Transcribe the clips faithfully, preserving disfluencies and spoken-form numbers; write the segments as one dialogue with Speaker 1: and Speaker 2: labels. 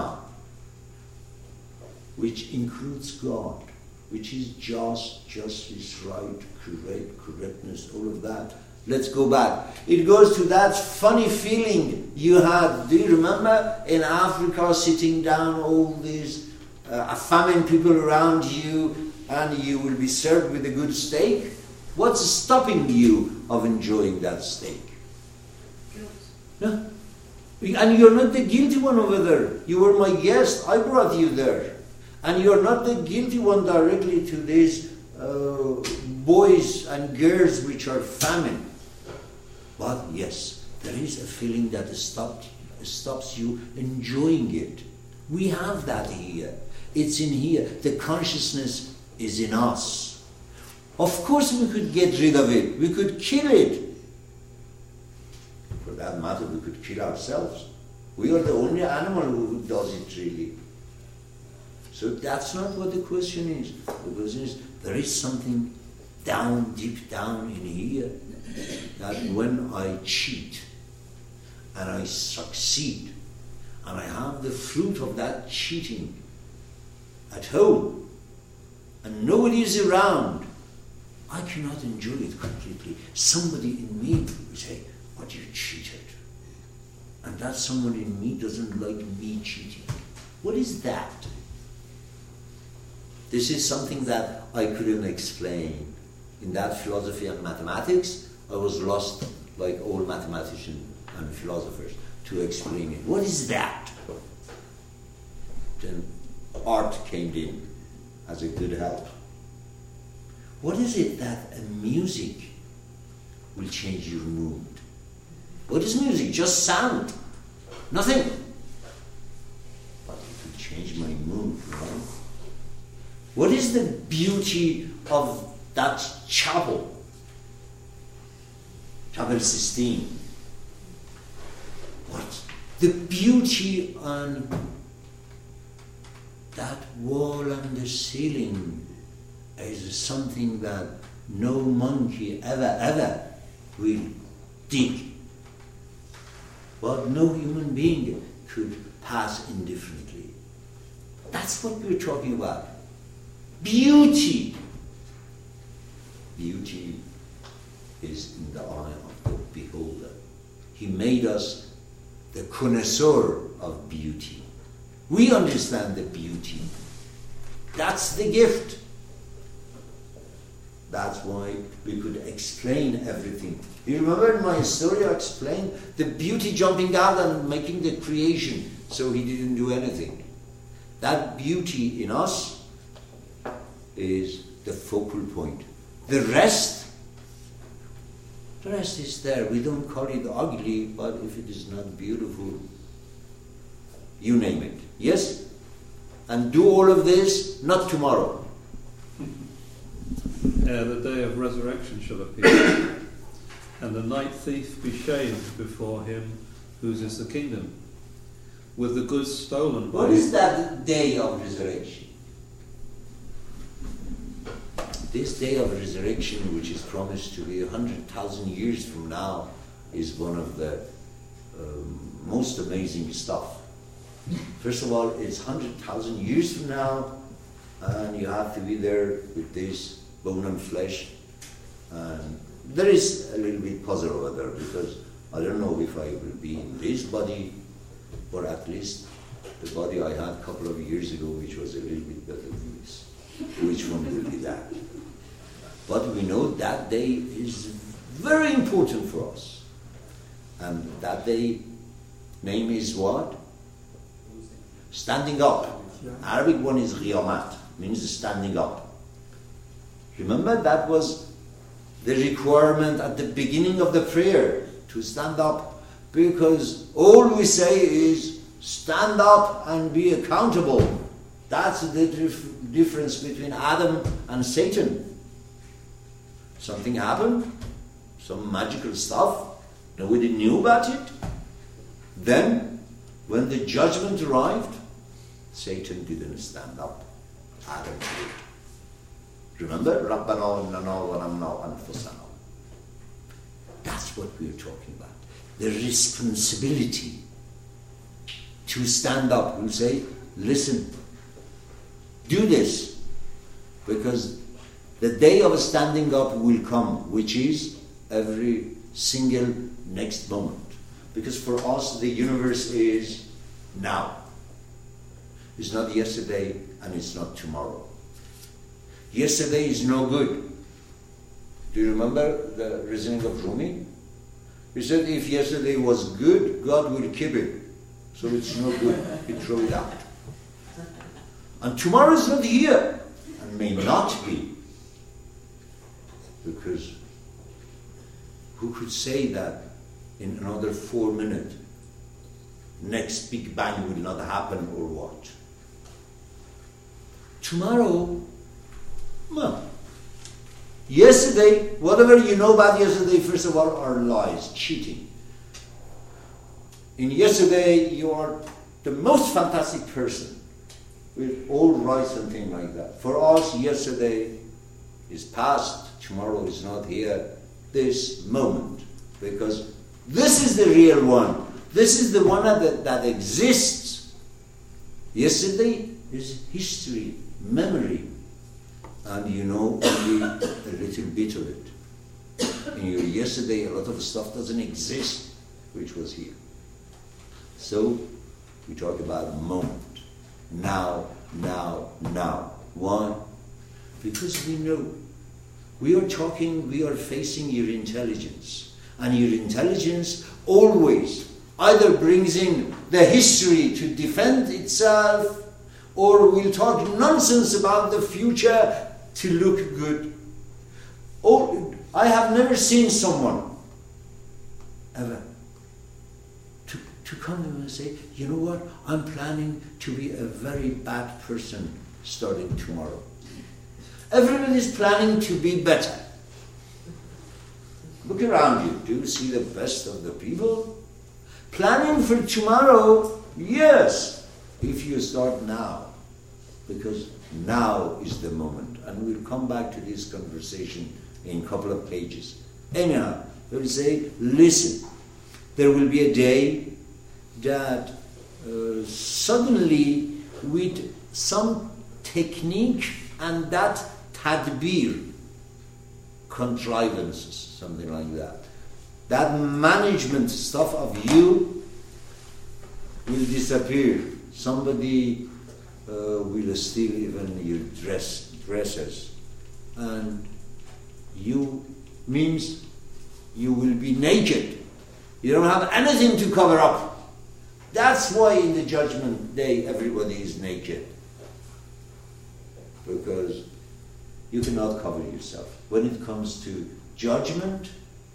Speaker 1: Ana, which includes God, which is just, justice, right, correct, correctness, all of that. Let's go back. It goes to that funny feeling you had. Do you remember in Africa sitting down, all these uh, famine people around you, and you will be served with a good steak? What's stopping you of enjoying that steak?
Speaker 2: Guilt.
Speaker 1: No. And you're not the guilty one over there. You were my guest. I brought you there. And you're not the guilty one directly to these uh, boys and girls which are famine. But yes, there is a feeling that stopped, stops you enjoying it. We have that here. It's in here. The consciousness is in us. Of course we could get rid of it. We could kill it. For that matter, we could kill ourselves. We are the only animal who does it really. So that's not what the question is. The question is, there is something down, deep down in here, that when I cheat and I succeed and I have the fruit of that cheating at home and nobody is around, I cannot enjoy it completely. Somebody in me will say, but you cheated. And that somebody in me doesn't like me cheating. What is that? This is something that I couldn't explain. In that philosophy and mathematics, I was lost, like all mathematicians and philosophers, to explain it. What is that? Then art came in as a good help. What is it that a music will change your mood? What is music? Just sound. Nothing. But it will change my mood, right? What is the beauty of that chapel? Chapel Sistine. What? The beauty on that wall and the ceiling is something that no monkey ever, ever will dig. But no human being could pass indifferently. That's what we're talking about. Beauty. Beauty is in the eye of the beholder. He made us the connoisseur of beauty. We understand the beauty. That's the gift. That's why we could explain everything. You remember in my story I explained the beauty jumping out and making the creation, so he didn't do anything. That beauty in us is the focal point. The rest, the rest is there. We don't call it ugly, but if it is not beautiful, you name it. Yes? And do all of this, not tomorrow.
Speaker 3: Ere the day of resurrection shall appear, and the night thief be shamed before him whose is the kingdom, with the goods stolen.
Speaker 1: What is that day of resurrection? This day of resurrection, which is promised to be a hundred thousand years from now, is one of the um, most amazing stuff. First of all, it's one hundred thousand years from now, and you have to be there with this bone and flesh. And there is a little bit puzzle over there, because I don't know if I will be in this body, or at least the body I had a couple of years ago, which was a little bit better than this. Which one will be that? But we know that day is very important for us. And that day, name is what? Standing up. Arabic one is Qiyamat, means standing up. Remember, that was the requirement at the beginning of the prayer, to stand up, because all we say is stand up and be accountable. That's the dif- difference between Adam and Satan. Something happened, some magical stuff, nobody knew about it. Then, when the judgment arrived, Satan didn't stand up. Adam did. Remember? رَبَّنَا إِنَّنَا ظَلَمْنَا أَنفُسَنَا. That's what we're talking about. The responsibility to stand up. We'll say, listen, do this, because the day of standing up will come, which is every single next moment. Because for us, the universe is now. It's not yesterday and it's not tomorrow. Yesterday is no good. Do you remember the reasoning of Rumi? He said if yesterday was good, God will keep it. So it's no good. He throw it out. And tomorrow is not here and may not be. Because who could say that in another four minutes, next Big Bang will not happen or what? Tomorrow, well, yesterday, whatever you know about yesterday, first of all, are lies, cheating. In yesterday, you are the most fantastic person with all rights and things like that. For us, yesterday is past, tomorrow is not here, this moment. Because this is the real one. This is the one that, that exists. Yesterday is history, memory. And you know only a little bit of it. In your yesterday, a lot of stuff doesn't exist, which was here. So, we talk about a moment. Now, now, now. Why? Because we know. We are talking, we are facing your intelligence. And your intelligence always either brings in the history to defend itself, or will talk nonsense about the future to look good. Oh, I have never seen someone ever to, to come and say, you know what, I'm planning to be a very bad person starting tomorrow. Everyone is planning to be better. Look around you. Do you see the best of the people? Planning for tomorrow, yes, if you start now. Because now is the moment. And we'll come back to this conversation in a couple of pages. Anyhow, they will say, listen, there will be a day that uh, suddenly with some technique and that tadbir, contrivances, something like that, that management stuff of you will disappear. Somebody uh, will steal even your dress dresses, and you means you will be naked. You don't have anything to cover up. That's why in the judgment day everybody is naked, because you cannot cover yourself. When it comes to judgment,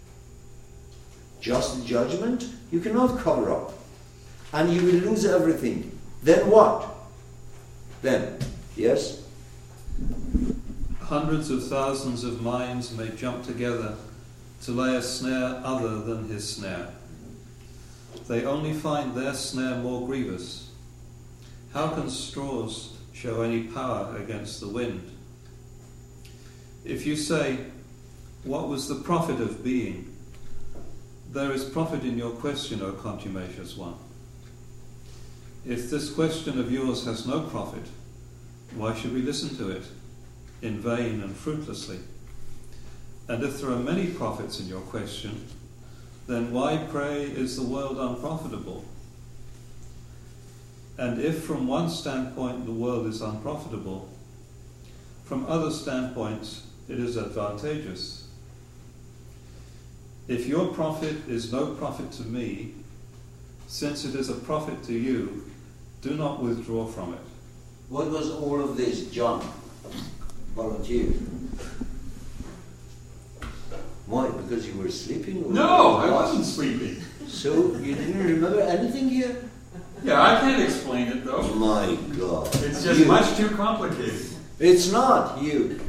Speaker 1: just judgment, you cannot cover up. And you will lose everything. Then what? Then, yes?
Speaker 3: Hundreds of thousands of minds may jump together to lay a snare other than his snare. They only find their snare more grievous. How can straws show any power against the wind? If you say, what was the profit of being? There is profit in your question, O contumacious one. If this question of yours has no profit, why should we listen to it in vain and fruitlessly? And if there are many profits in your question, then why, pray, is the world unprofitable? And if from one standpoint the world is unprofitable, from other standpoints it is advantageous. If your profit is no profit to me, since it is a profit to you, do not withdraw from it.
Speaker 1: What was all of this, John? Volunteer. Why? Because you were sleeping? Or
Speaker 2: no, I wasn't sleeping.
Speaker 1: So you didn't remember anything here?
Speaker 2: Yeah, I can't explain it though.
Speaker 1: My God.
Speaker 2: It's just
Speaker 1: you.
Speaker 2: much too complicated.
Speaker 1: It's not you.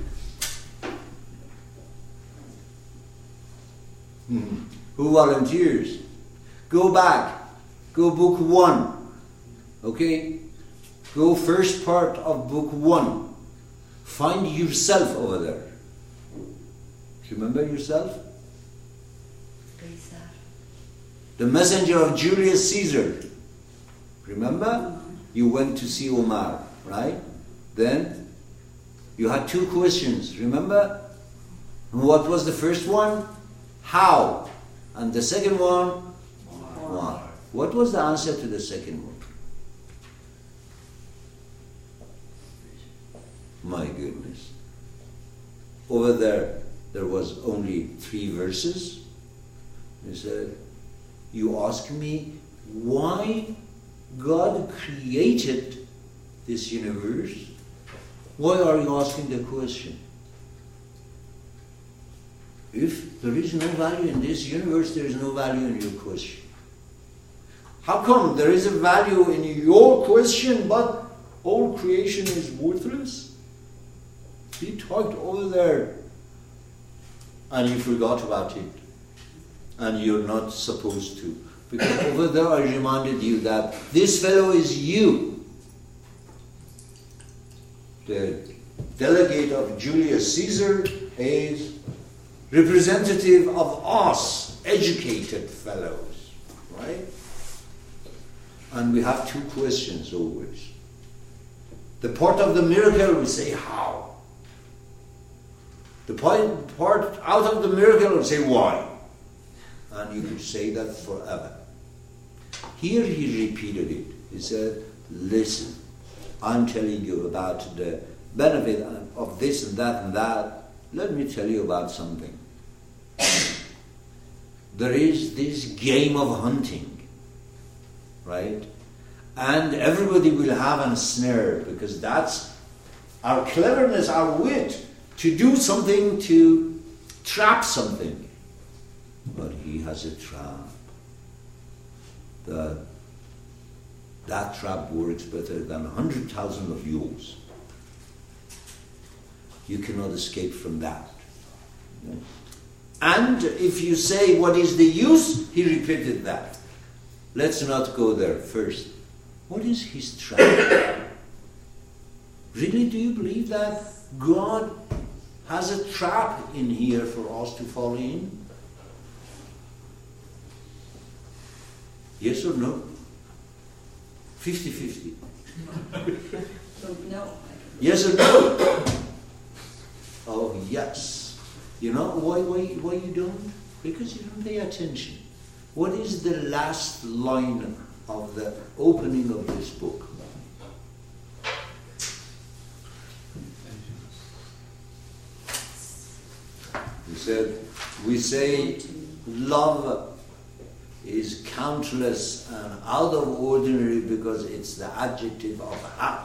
Speaker 1: Hmm. Who volunteers? Go back. Go book one. Okay? Go first part of book one. Find yourself over there. Do you remember yourself? The messenger of Julius Caesar. Remember? You went to see Omar, right? Then you had two questions, remember? What was the first one? How? And the second one? Why? What was the answer to the second one? My goodness. Over there, there was only three verses. He said, you ask me why God created this universe? Why are you asking the question? If there is no value in this universe, there is no value in your question. How come there is a value in your question, but all creation is worthless? You talked over there, and you forgot about it, and you're not supposed to. Because over there I reminded you that this fellow is you, the delegate of Julius Caesar, is representative of us, educated fellows, right? And we have two questions always. The part of the miracle, we say, how? The part, part out of the miracle, we say, why? And you could say that forever. Here he repeated it. He said, listen, I'm telling you about the benefit of this and that and that. Let me tell you about something. There is this game of hunting, right? And everybody will have a snare, because that's our cleverness, our wit, to do something, to trap something. But he has a trap. The, that trap works better than a hundred thousand of yours. You cannot escape from that. And if you say, what is the use? He repeated that. Let's not go there first. What is his trap? Really, do you believe that God has a trap in here for us to fall in? Yes or no? fifty-fifty.
Speaker 4: No.
Speaker 1: Yes or no? Oh, yes. You know why, why, why you don't? Because you don't pay attention. What is the last line of the opening of this book? He said, we say love is countless and out of ordinary because it's the adjective of how.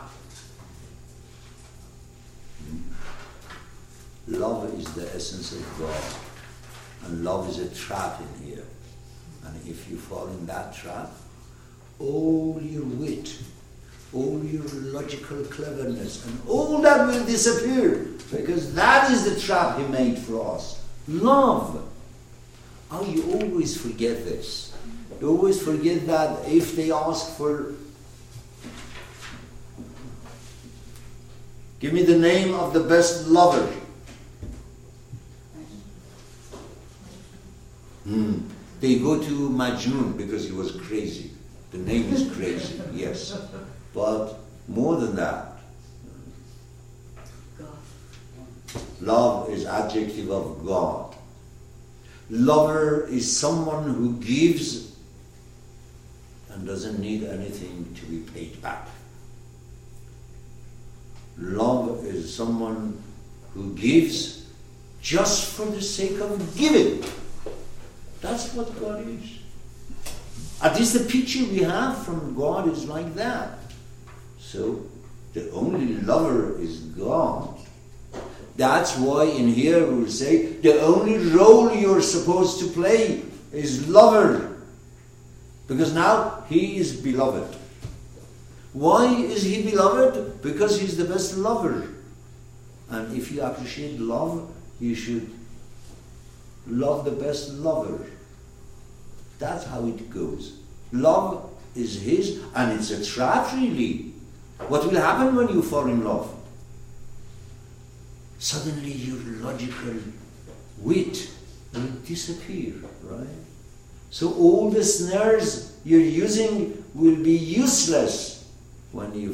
Speaker 1: Love is the essence of God, and love is a trap in here. And if you fall in that trap, all your wit, all your logical cleverness, and all that will disappear, because that is the trap he made for us. Love. Oh, you always forget this. You always forget that if they ask for, give me the name of the best lover. Hmm. They go to Majnun because he was crazy. The name is crazy, yes. But more than that, love is adjective of God. Lover is someone who gives and doesn't need anything to be paid back. Love is someone who gives just for the sake of giving. That's what God is. At least the picture we have from God is like that. So, the only lover is God. That's why in here we will say, the only role you're supposed to play is lover. Because now he is beloved. Why is he beloved? Because he's the best lover. And if you appreciate love, you should love the best lover. That's how it goes. Love is his, and it's a trap really. What will happen when you fall in love? Suddenly your logical wit will disappear, right? So all the snares you're using will be useless when you